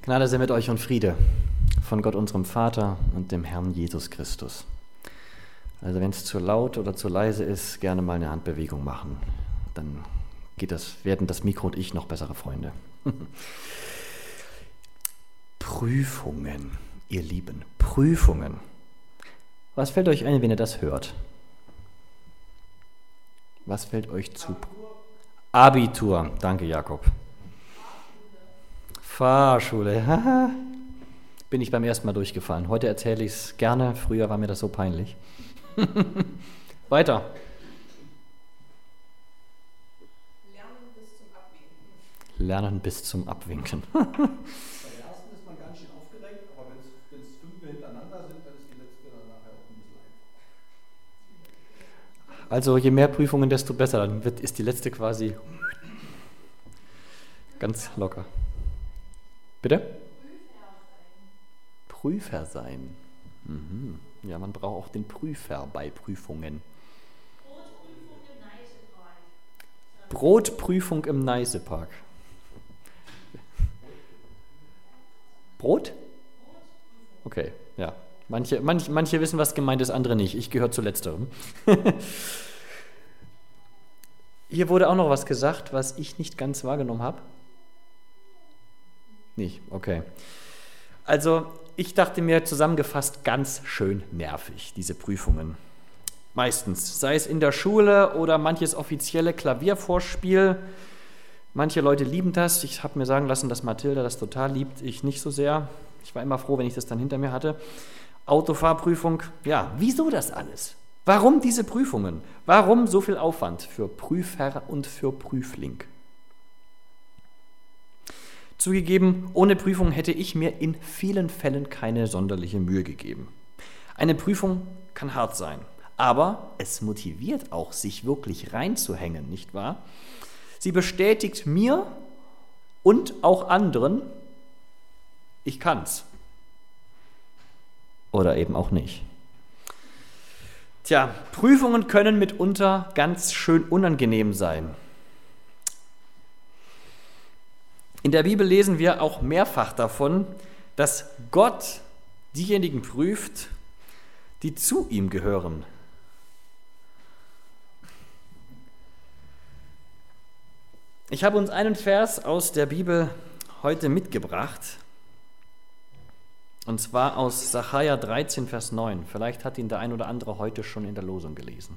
Gnade sei mit euch und Friede von Gott, unserem Vater und dem Herrn Jesus Christus. Also wenn es zu laut oder zu leise ist, gerne mal eine Handbewegung machen. Dann werden das Mikro und ich noch bessere Freunde. Prüfungen, ihr Lieben, Prüfungen. Was fällt euch ein, wenn ihr das hört? Was fällt euch zu? Abitur, danke Jakob. Fahrschule, haha. Bin ich beim ersten Mal durchgefallen. Heute erzähle ich es gerne, früher war mir das so peinlich. Weiter. Lernen bis zum Abwinken. Bei der ersten ist man ganz schön aufgeregt, aber wenn es 5 hintereinander sind, dann ist die letzte dann nachher auch ein bisschen einfach. Also je mehr Prüfungen, desto besser. Dann ist die letzte quasi ganz locker. Bitte? Prüfer sein. Mhm. Ja, man braucht auch den Prüfer bei Prüfungen. Brotprüfung im Neißepark. Brot? Okay, ja. Manche wissen, was gemeint ist, andere nicht. Ich gehöre zu letzterem. Hier wurde auch noch was gesagt, was ich nicht ganz wahrgenommen habe. Nicht, okay. Also, ich dachte mir zusammengefasst, ganz schön nervig, diese Prüfungen. Meistens, sei es in der Schule oder manches offizielle Klaviervorspiel. Manche Leute lieben das. Ich habe mir sagen lassen, dass Mathilda das total liebt, ich nicht so sehr. Ich war immer froh, wenn ich das dann hinter mir hatte. Autofahrprüfung, ja, wieso das alles? Warum diese Prüfungen? Warum so viel Aufwand für Prüfer und für Prüfling? Zugegeben, ohne Prüfung hätte ich mir in vielen Fällen keine sonderliche Mühe gegeben. Eine Prüfung kann hart sein, aber es motiviert auch, sich wirklich reinzuhängen, nicht wahr? Sie bestätigt mir und auch anderen, ich kann's. Oder eben auch nicht. Tja, Prüfungen können mitunter ganz schön unangenehm sein. In der Bibel lesen wir auch mehrfach davon, dass Gott diejenigen prüft, die zu ihm gehören. Ich habe uns einen Vers aus der Bibel heute mitgebracht, und zwar aus Sacharja 13, Vers 9. Vielleicht hat ihn der ein oder andere heute schon in der Losung gelesen.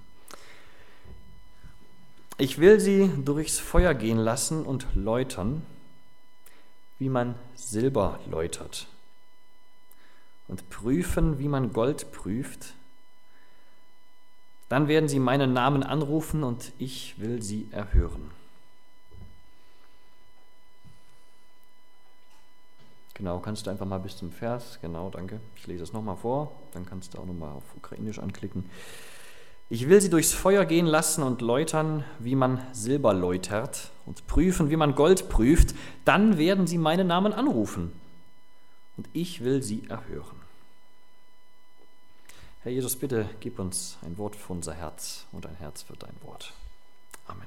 Ich will sie durchs Feuer gehen lassen und läutern, wie man Silber läutert, und prüfen, wie man Gold prüft. Dann werden sie meinen Namen anrufen und ich will sie erhören. Genau, kannst du einfach mal bis zum Vers, genau, danke. Ich lese es nochmal vor, dann kannst du auch nochmal auf Ukrainisch anklicken. Ich will sie durchs Feuer gehen lassen und läutern, wie man Silber läutert, und prüfen, wie man Gold prüft. Dann werden sie meinen Namen anrufen und ich will sie erhören. Herr Jesus, bitte gib uns ein Wort für unser Herz und ein Herz für dein Wort. Amen.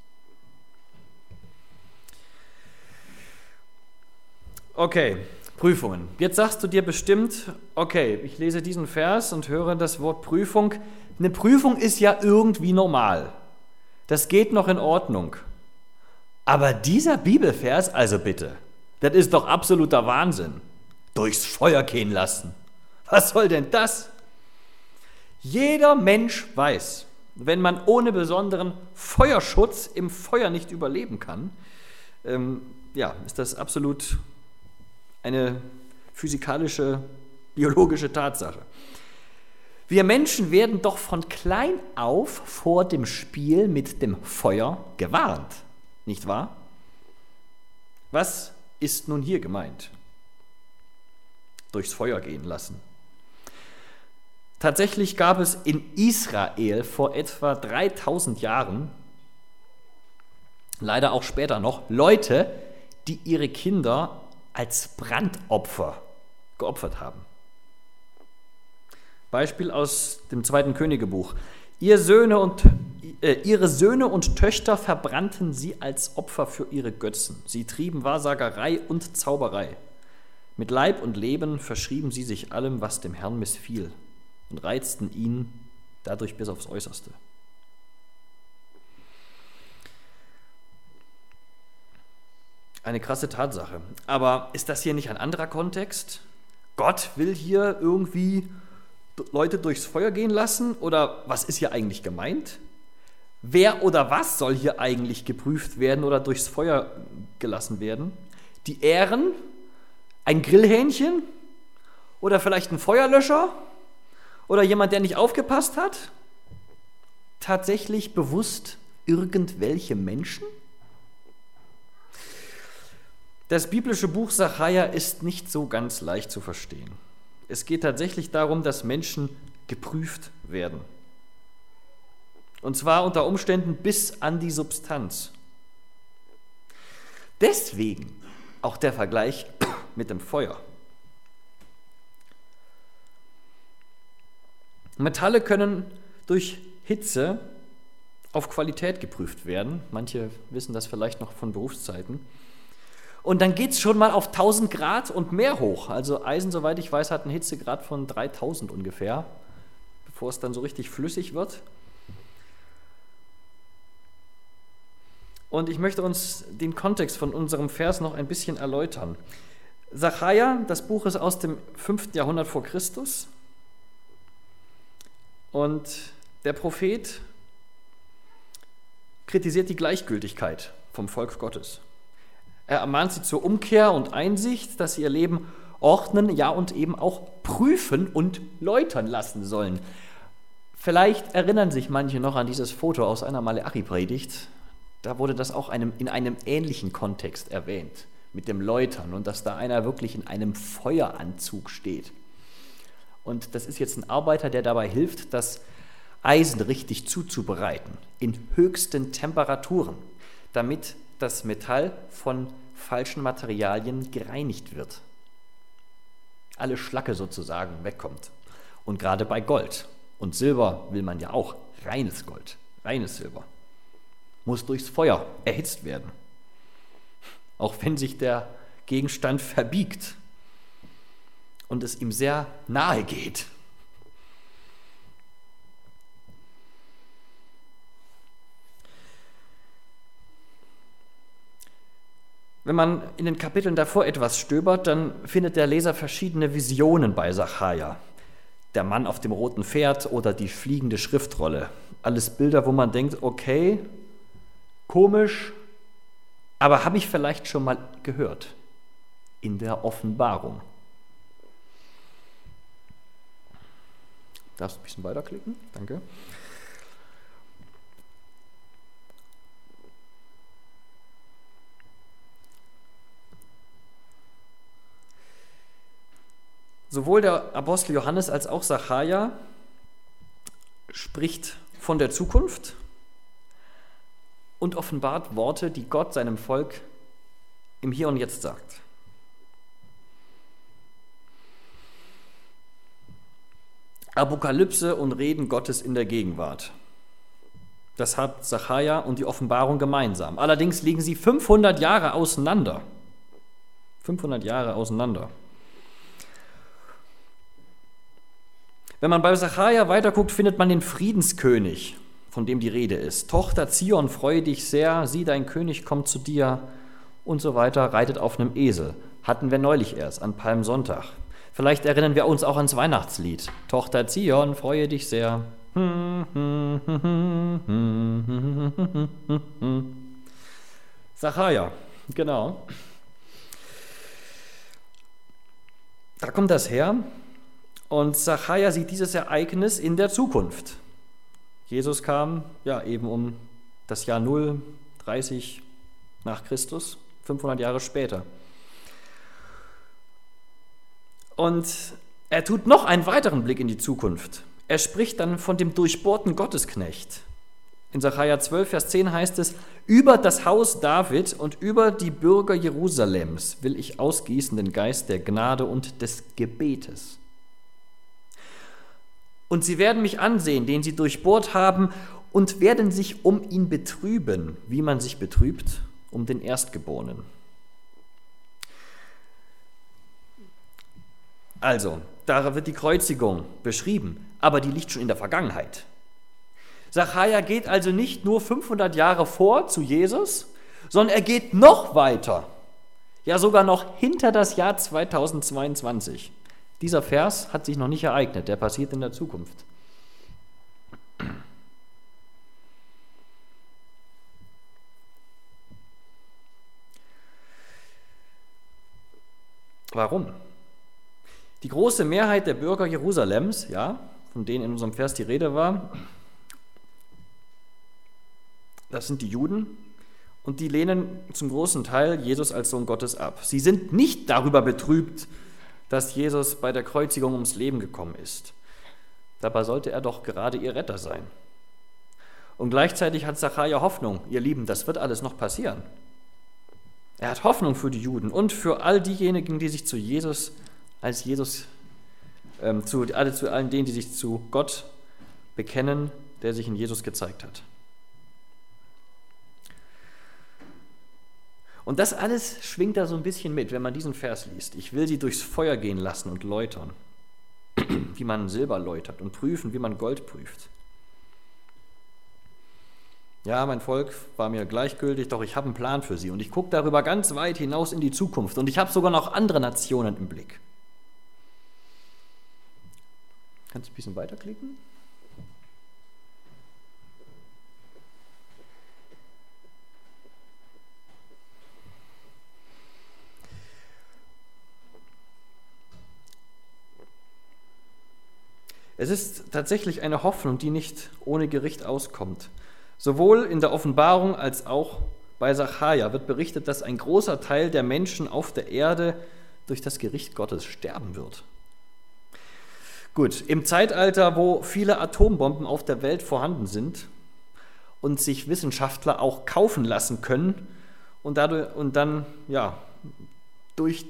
Okay, Prüfungen. Jetzt sagst du dir bestimmt, okay, ich lese diesen Vers und höre das Wort Prüfung. Eine Prüfung ist ja irgendwie normal. Das geht noch in Ordnung. Aber dieser Bibelvers, also bitte, das ist doch absoluter Wahnsinn. Durchs Feuer gehen lassen. Was soll denn das? Jeder Mensch weiß, wenn man ohne besonderen Feuerschutz im Feuer nicht überleben kann, ist das absolut eine physikalische, biologische Tatsache. Wir Menschen werden doch von klein auf vor dem Spiel mit dem Feuer gewarnt, nicht wahr? Was ist nun hier gemeint? Durchs Feuer gehen lassen. Tatsächlich gab es in Israel vor etwa 3000 Jahren, leider auch später noch, Leute, die ihre Kinder als Brandopfer geopfert haben. Beispiel aus dem 2. Königebuch. Ihre Söhne und Töchter verbrannten sie als Opfer für ihre Götzen. Sie trieben Wahrsagerei und Zauberei. Mit Leib und Leben verschrieben sie sich allem, was dem Herrn missfiel, und reizten ihn dadurch bis aufs Äußerste. Eine krasse Tatsache. Aber ist das hier nicht ein anderer Kontext? Gott will hier irgendwie Leute durchs Feuer gehen lassen? Oder was ist hier eigentlich gemeint? Wer oder was soll hier eigentlich geprüft werden oder durchs Feuer gelassen werden? Die Ähren? Ein Grillhähnchen? Oder vielleicht ein Feuerlöscher? Oder jemand, der nicht aufgepasst hat? Tatsächlich bewusst irgendwelche Menschen? Das biblische Buch Sacharja ist nicht so ganz leicht zu verstehen. Es geht tatsächlich darum, dass Menschen geprüft werden. Und zwar unter Umständen bis an die Substanz. Deswegen auch der Vergleich mit dem Feuer. Metalle können durch Hitze auf Qualität geprüft werden. Manche wissen das vielleicht noch von Berufszeiten. Und dann geht es schon mal auf 1000 Grad und mehr hoch. Also Eisen, soweit ich weiß, hat einen Hitzegrad von 3000 ungefähr, bevor es dann so richtig flüssig wird. Und ich möchte uns den Kontext von unserem Vers noch ein bisschen erläutern. Sacharja, das Buch ist aus dem 5. Jahrhundert vor Christus. Und der Prophet kritisiert die Gleichgültigkeit vom Volk Gottes. Er ermahnt sie zur Umkehr und Einsicht, dass sie ihr Leben ordnen, ja und eben auch prüfen und läutern lassen sollen. Vielleicht erinnern sich manche noch an dieses Foto aus einer Maleachi-Predigt. Da wurde das auch in einem ähnlichen Kontext erwähnt, mit dem Läutern und dass da einer wirklich in einem Feueranzug steht. Und das ist jetzt ein Arbeiter, der dabei hilft, das Eisen richtig zuzubereiten, in höchsten Temperaturen, damit das Metall von falschen Materialien gereinigt wird. Alle Schlacke sozusagen wegkommt. Und gerade bei Gold und Silber will man ja auch reines Gold, reines Silber. Muss durchs Feuer erhitzt werden. Auch wenn sich der Gegenstand verbiegt und es ihm sehr nahe geht. Wenn man in den Kapiteln davor etwas stöbert, dann findet der Leser verschiedene Visionen bei Sacharja. Der Mann auf dem roten Pferd oder die fliegende Schriftrolle. Alles Bilder, wo man denkt, okay, komisch, aber habe ich vielleicht schon mal gehört in der Offenbarung. Darfst du ein bisschen weiterklicken? Danke. Sowohl der Apostel Johannes als auch Sacharja spricht von der Zukunft und offenbart Worte, die Gott seinem Volk im Hier und Jetzt sagt. Apokalypse und Reden Gottes in der Gegenwart. Das hat Sacharja und die Offenbarung gemeinsam. Allerdings liegen sie 500 Jahre auseinander. 500 Jahre auseinander. Wenn man bei Sacharja weiterguckt, findet man den Friedenskönig, von dem die Rede ist. Tochter Zion, freue dich sehr, sieh, dein König kommt zu dir und so weiter, reitet auf einem Esel. Hatten wir neulich erst, an Palmsonntag. Vielleicht erinnern wir uns auch ans Weihnachtslied. Tochter Zion, freue dich sehr. Sacharja, genau. Da kommt das her. Und Sacharja sieht dieses Ereignis in der Zukunft. Jesus kam ja eben um das Jahr 0, 30 nach Christus, 500 Jahre später. Und er tut noch einen weiteren Blick in die Zukunft. Er spricht dann von dem durchbohrten Gottesknecht. In Sacharja 12, Vers 10 heißt es, über das Haus David und über die Bürger Jerusalems will ich ausgießen den Geist der Gnade und des Gebetes. Und sie werden mich ansehen, den sie durchbohrt haben, und werden sich um ihn betrüben, wie man sich betrübt um den Erstgeborenen. Also, da wird die Kreuzigung beschrieben, aber die liegt schon in der Vergangenheit. Sacharja geht also nicht nur 500 Jahre vor zu Jesus, sondern er geht noch weiter, ja sogar noch hinter das Jahr 2022. Dieser Vers hat sich noch nicht ereignet, der passiert in der Zukunft. Warum? Die große Mehrheit der Bürger Jerusalems, ja, von denen in unserem Vers die Rede war, das sind die Juden, und die lehnen zum großen Teil Jesus als Sohn Gottes ab. Sie sind nicht darüber betrübt, dass Jesus bei der Kreuzigung ums Leben gekommen ist. Dabei sollte er doch gerade ihr Retter sein. Und gleichzeitig hat Sacharja Hoffnung, ihr Lieben, das wird alles noch passieren. Er hat Hoffnung für die Juden und für all diejenigen, die sich zu Jesus, zu allen denen, die sich zu Gott bekennen, der sich in Jesus gezeigt hat. Und das alles schwingt da so ein bisschen mit, wenn man diesen Vers liest. Ich will sie durchs Feuer gehen lassen und läutern, wie man Silber läutert, und prüfen, wie man Gold prüft. Ja, mein Volk war mir gleichgültig, doch ich habe einen Plan für sie und ich gucke darüber ganz weit hinaus in die Zukunft und ich habe sogar noch andere Nationen im Blick. Kannst du ein bisschen weiterklicken? Es ist tatsächlich eine Hoffnung, die nicht ohne Gericht auskommt. Sowohl in der Offenbarung als auch bei Sacharja wird berichtet, dass ein großer Teil der Menschen auf der Erde durch das Gericht Gottes sterben wird. Gut, im Zeitalter, wo viele Atombomben auf der Welt vorhanden sind und sich Wissenschaftler auch kaufen lassen können und dann durch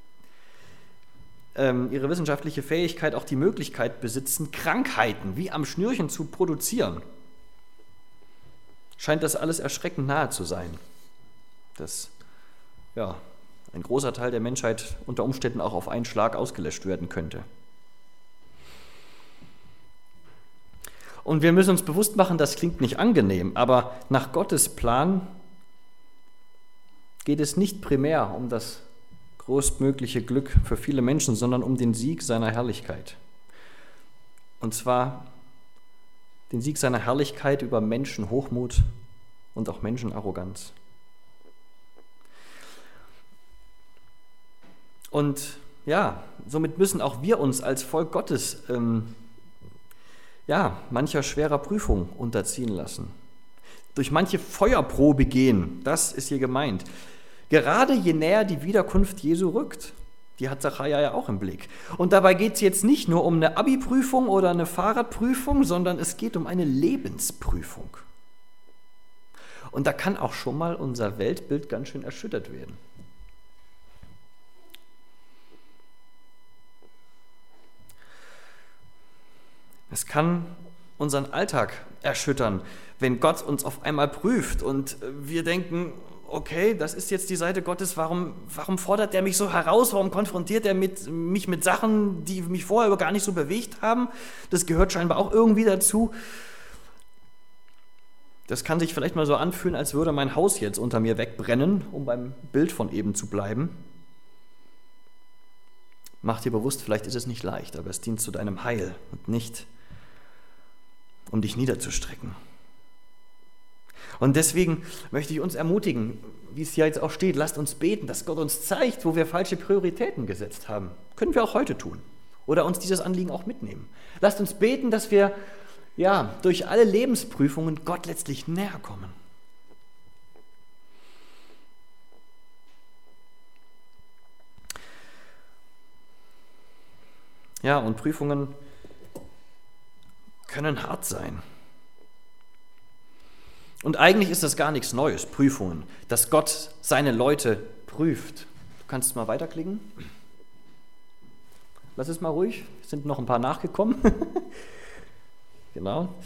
ihre wissenschaftliche Fähigkeit auch die Möglichkeit besitzen, Krankheiten wie am Schnürchen zu produzieren, scheint das alles erschreckend nahe zu sein, dass ein großer Teil der Menschheit unter Umständen auch auf einen Schlag ausgelöscht werden könnte. Und wir müssen uns bewusst machen, das klingt nicht angenehm, aber nach Gottes Plan geht es nicht primär um das größtmögliche Glück für viele Menschen, sondern um den Sieg seiner Herrlichkeit. Und zwar den Sieg seiner Herrlichkeit über Menschenhochmut und auch Menschenarroganz. Und ja, somit müssen auch wir uns als Volk Gottes mancher schwerer Prüfung unterziehen lassen. Durch manche Feuerprobe gehen, das ist hier gemeint. Gerade je näher die Wiederkunft Jesu rückt, die hat Sacharja ja auch im Blick. Und dabei geht es jetzt nicht nur um eine Abi-Prüfung oder eine Fahrradprüfung, sondern es geht um eine Lebensprüfung. Und da kann auch schon mal unser Weltbild ganz schön erschüttert werden. Es kann unseren Alltag erschüttern, wenn Gott uns auf einmal prüft und wir denken, okay, das ist jetzt die Seite Gottes, warum fordert er mich so heraus, warum konfrontiert er mich mit Sachen, die mich vorher gar nicht so bewegt haben? Das gehört scheinbar auch irgendwie dazu. Das kann sich vielleicht mal so anfühlen, als würde mein Haus jetzt unter mir wegbrennen, um beim Bild von eben zu bleiben. Mach dir bewusst, vielleicht ist es nicht leicht, aber es dient zu deinem Heil und nicht, um dich niederzustrecken. Und deswegen möchte ich uns ermutigen, wie es hier jetzt auch steht, lasst uns beten, dass Gott uns zeigt, wo wir falsche Prioritäten gesetzt haben. Können wir auch heute tun oder uns dieses Anliegen auch mitnehmen. Lasst uns beten, dass wir durch alle Lebensprüfungen Gott letztlich näher kommen. Ja, und Prüfungen können hart sein. Und eigentlich ist das gar nichts Neues, Prüfungen, dass Gott seine Leute prüft. Du kannst mal weiterklicken. Lass es mal ruhig, es sind noch ein paar nachgekommen. Genau.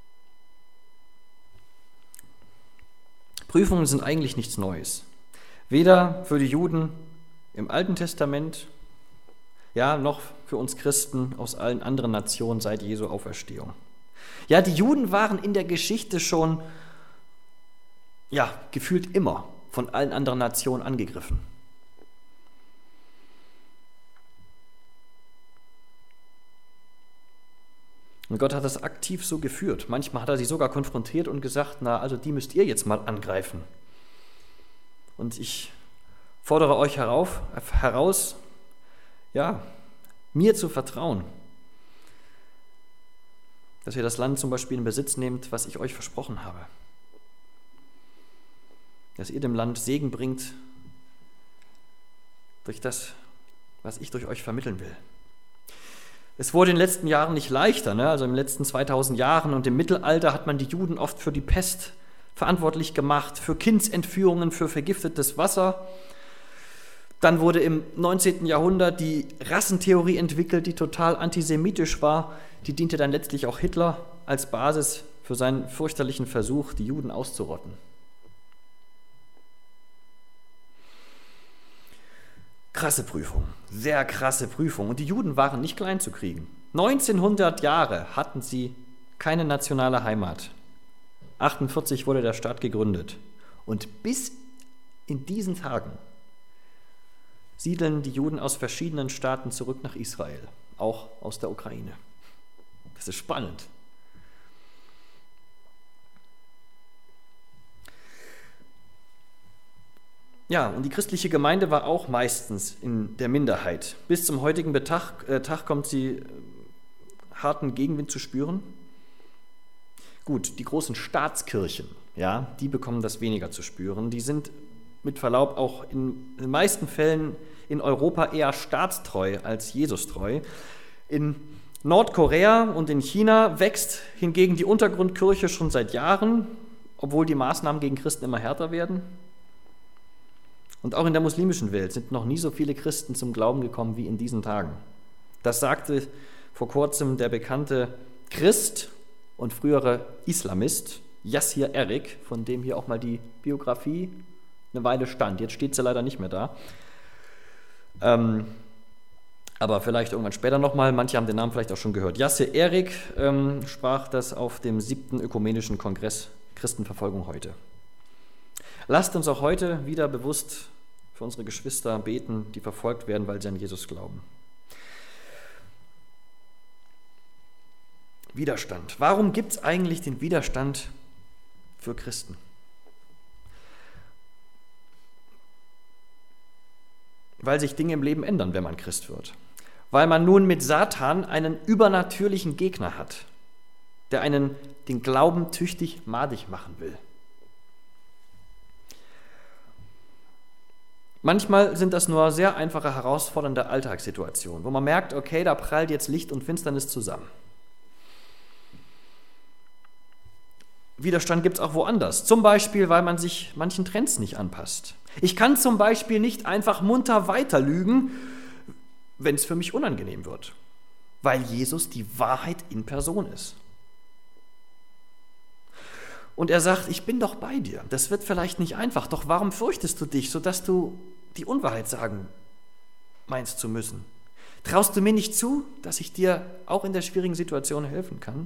Prüfungen sind eigentlich nichts Neues. Weder für die Juden im Alten Testament, ja, noch für uns Christen aus allen anderen Nationen seit Jesu Auferstehung. Ja, die Juden waren in der Geschichte schon, ja, gefühlt immer von allen anderen Nationen angegriffen. Und Gott hat das aktiv so geführt. Manchmal hat er sie sogar konfrontiert und gesagt, na, also die müsst ihr jetzt mal angreifen. Und ich fordere euch heraus, ja, mir zu vertrauen, dass ihr das Land zum Beispiel in Besitz nehmt, was ich euch versprochen habe. Dass ihr dem Land Segen bringt durch das, was ich durch euch vermitteln will. Es wurde in den letzten Jahren nicht leichter, ne? Also in den letzten 2000 Jahren und im Mittelalter hat man die Juden oft für die Pest verantwortlich gemacht, für Kindsentführungen, für vergiftetes Wasser. Dann wurde im 19. Jahrhundert die Rassentheorie entwickelt, die total antisemitisch war. Die diente dann letztlich auch Hitler als Basis für seinen fürchterlichen Versuch, die Juden auszurotten. Krasse Prüfung, sehr krasse Prüfung. Und die Juden waren nicht klein zu kriegen. 1900 Jahre hatten sie keine nationale Heimat. 1948 wurde der Staat gegründet. Und bis in diesen Tagen siedeln die Juden aus verschiedenen Staaten zurück nach Israel, auch aus der Ukraine. Das ist spannend. Ja, und die christliche Gemeinde war auch meistens in der Minderheit. Bis zum heutigen Tag kommt sie harten Gegenwind zu spüren. Gut, die großen Staatskirchen, ja, die bekommen das weniger zu spüren. Die sind mit Verlaub auch in den meisten Fällen in Europa eher staatstreu als Jesustreu. In Nordkorea und in China wächst hingegen die Untergrundkirche schon seit Jahren, obwohl die Maßnahmen gegen Christen immer härter werden. Und auch in der muslimischen Welt sind noch nie so viele Christen zum Glauben gekommen wie in diesen Tagen. Das sagte vor kurzem der bekannte Christ und frühere Islamist Yasser Erik, von dem hier auch mal die Biografie eine Weile stand. Jetzt steht sie leider nicht mehr da. Aber vielleicht irgendwann später nochmal. Manche haben den Namen vielleicht auch schon gehört. Yasser Erik sprach das auf dem 7. Ökumenischen Kongress Christenverfolgung heute. Lasst uns auch heute wieder bewusst für unsere Geschwister beten, die verfolgt werden, weil sie an Jesus glauben. Widerstand. Warum gibt es eigentlich den Widerstand für Christen? Weil sich Dinge im Leben ändern, wenn man Christ wird. Weil man nun mit Satan einen übernatürlichen Gegner hat, der einen den Glauben tüchtig madig machen will. Manchmal sind das nur sehr einfache, herausfordernde Alltagssituationen, wo man merkt, okay, da prallt jetzt Licht und Finsternis zusammen. Widerstand gibt es auch woanders, zum Beispiel, weil man sich manchen Trends nicht anpasst. Ich kann zum Beispiel nicht einfach munter weiterlügen, wenn es für mich unangenehm wird, weil Jesus die Wahrheit in Person ist. Und er sagt, ich bin doch bei dir. Das wird vielleicht nicht einfach, doch warum fürchtest du dich, sodass du die Unwahrheit sagen meinst zu müssen? Traust du mir nicht zu, dass ich dir auch in der schwierigen Situation helfen kann?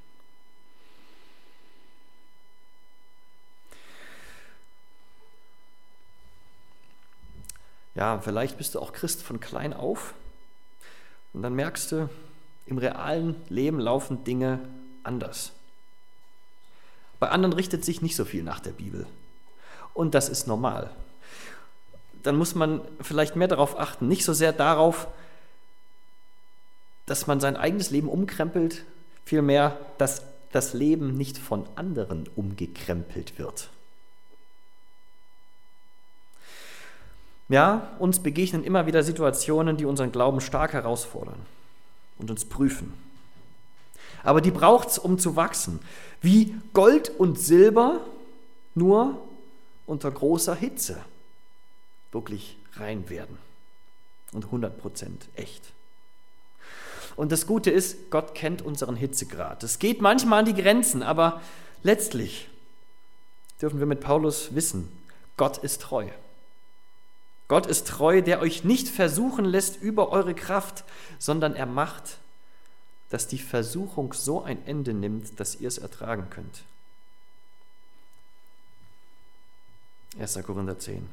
Ja, vielleicht bist du auch Christ von klein auf und dann merkst du, im realen Leben laufen Dinge anders. Bei anderen richtet sich nicht so viel nach der Bibel. Und das ist normal. Dann muss man vielleicht mehr darauf achten, nicht so sehr darauf, dass man sein eigenes Leben umkrempelt, vielmehr, dass das Leben nicht von anderen umgekrempelt wird. Ja, uns begegnen immer wieder Situationen, die unseren Glauben stark herausfordern und uns prüfen. Aber die braucht es, um zu wachsen. Wie Gold und Silber, nur unter großer Hitze wirklich rein werden. Und 100% echt. Und das Gute ist, Gott kennt unseren Hitzegrad. Es geht manchmal an die Grenzen, aber letztlich dürfen wir mit Paulus wissen, Gott ist treu. Gott ist treu, der euch nicht versuchen lässt über eure Kraft, sondern er macht, dass die Versuchung so ein Ende nimmt, dass ihr es ertragen könnt. 1. Korinther 10.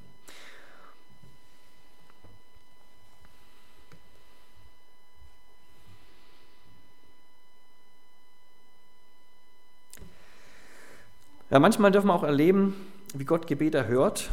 Ja, manchmal dürfen wir auch erleben, wie Gott Gebet erhört.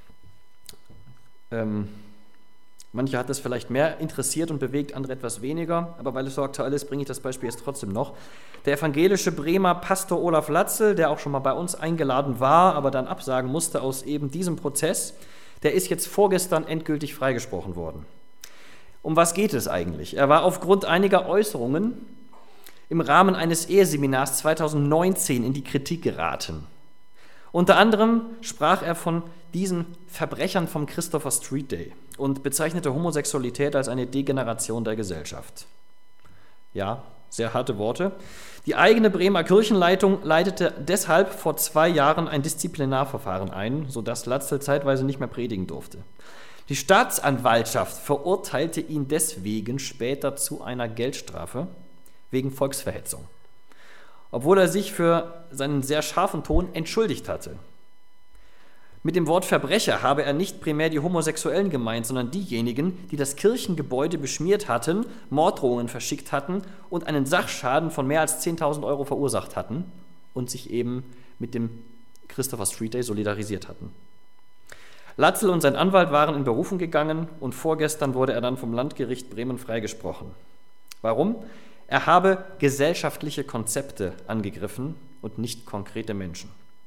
Manche hat das vielleicht mehr interessiert und bewegt, andere etwas weniger, aber weil es so aktuell ist, bringe ich das Beispiel jetzt trotzdem noch. Der evangelische Bremer Pastor Olaf Latzel, der auch schon mal bei uns eingeladen war, aber dann absagen musste aus eben diesem Prozess, der ist jetzt vorgestern endgültig freigesprochen worden. Um was geht es eigentlich? Er war aufgrund einiger Äußerungen im Rahmen eines Eheseminars 2019 in die Kritik geraten. Unter anderem sprach er von diesen Verbrechern vom Christopher Street Day und bezeichnete Homosexualität als eine Degeneration der Gesellschaft. Ja, sehr harte Worte. Die eigene Bremer Kirchenleitung leitete deshalb vor 2 Jahren ein Disziplinarverfahren ein, sodass Latzel zeitweise nicht mehr predigen durfte. Die Staatsanwaltschaft verurteilte ihn deswegen später zu einer Geldstrafe wegen Volksverhetzung, obwohl er sich für seinen sehr scharfen Ton entschuldigt hatte. Mit dem Wort Verbrecher habe er nicht primär die Homosexuellen gemeint, sondern diejenigen, die das Kirchengebäude beschmiert hatten, Morddrohungen verschickt hatten und einen Sachschaden von mehr als 10.000 Euro verursacht hatten und sich eben mit dem Christopher Street Day solidarisiert hatten. Latzel und sein Anwalt waren in Berufung gegangen und vorgestern wurde er dann vom Landgericht Bremen freigesprochen. Warum? Er habe gesellschaftliche Konzepte angegriffen und nicht konkrete Menschen.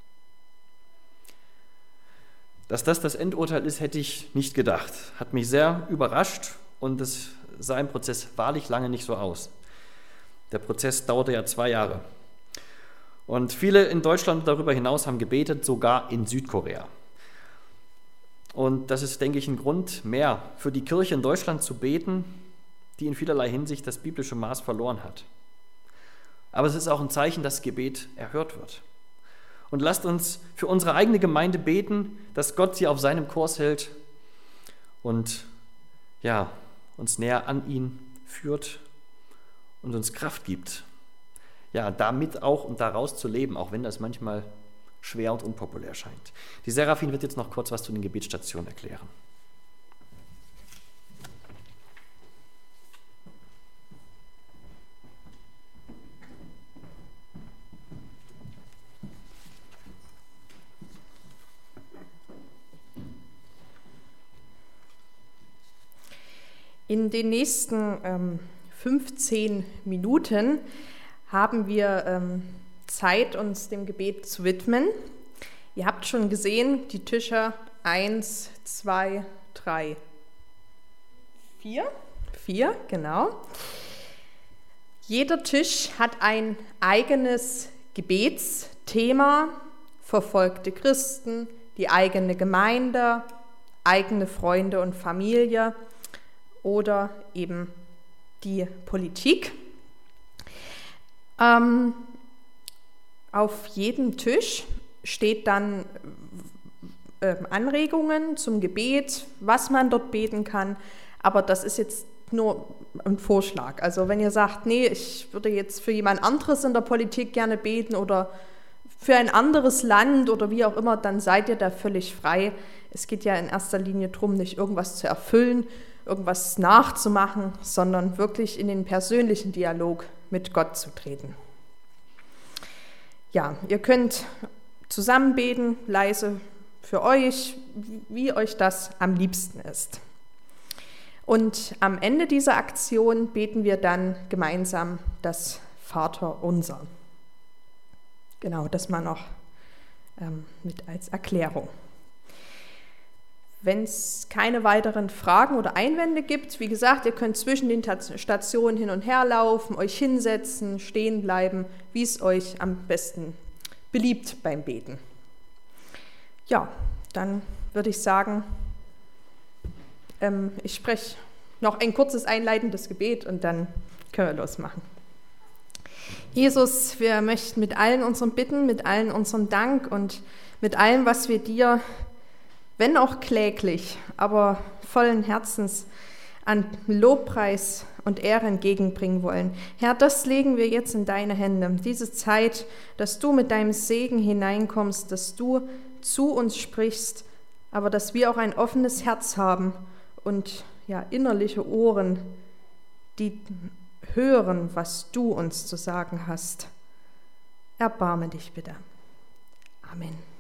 Dass das Endurteil ist, hätte ich nicht gedacht. Hat mich sehr überrascht und es sah im Prozess wahrlich lange nicht so aus. Der Prozess dauerte ja 2 Jahre. Und viele in Deutschland und darüber hinaus haben gebetet, sogar in Südkorea. Und das ist, denke ich, ein Grund mehr für die Kirche in Deutschland zu beten, die in vielerlei Hinsicht das biblische Maß verloren hat. Aber es ist auch ein Zeichen, dass Gebet erhört wird. Und lasst uns für unsere eigene Gemeinde beten, dass Gott sie auf seinem Kurs hält und ja, uns näher an ihn führt und uns Kraft gibt, ja, damit auch und daraus zu leben, auch wenn das manchmal schwer und unpopulär scheint. Die Serafin wird jetzt noch kurz was zu den Gebetsstationen erklären. In den nächsten 15 Minuten haben wir Zeit, uns dem Gebet zu widmen. Ihr habt schon gesehen, die Tische 1, 2, 3, 4. 4, genau. Jeder Tisch hat ein eigenes Gebetsthema, verfolgte Christen, die eigene Gemeinde, eigene Freunde und Familie oder eben die Politik. Auf jedem Tisch steht dann Anregungen zum Gebet, was man dort beten kann, aber das ist jetzt nur ein Vorschlag. Also wenn ihr sagt, nee, ich würde jetzt für jemand anderes in der Politik gerne beten oder für ein anderes Land oder wie auch immer, dann seid ihr da völlig frei. Es geht ja in erster Linie darum, nicht irgendwas zu erfüllen, irgendwas nachzumachen, sondern wirklich in den persönlichen Dialog mit Gott zu treten. Ja, ihr könnt zusammen beten, leise für euch, wie euch das am liebsten ist. Und am Ende dieser Aktion beten wir dann gemeinsam das Vaterunser. Genau, das mal noch mit als Erklärung. Wenn es keine weiteren Fragen oder Einwände gibt, wie gesagt, ihr könnt zwischen den Stationen hin und her laufen, euch hinsetzen, stehen bleiben, wie es euch am besten beliebt beim Beten. Ja, dann würde ich sagen, ich spreche noch ein kurzes einleitendes Gebet und dann können wir losmachen. Jesus, wir möchten mit allen unseren Bitten, mit allen unserem Dank und mit allem, was wir dir wenn auch kläglich, aber vollen Herzens an Lobpreis und Ehre entgegenbringen wollen. Herr, das legen wir jetzt in deine Hände. Diese Zeit, dass du mit deinem Segen hineinkommst, dass du zu uns sprichst, aber dass wir auch ein offenes Herz haben und innerliche Ohren, die hören, was du uns zu sagen hast. Erbarme dich bitte. Amen.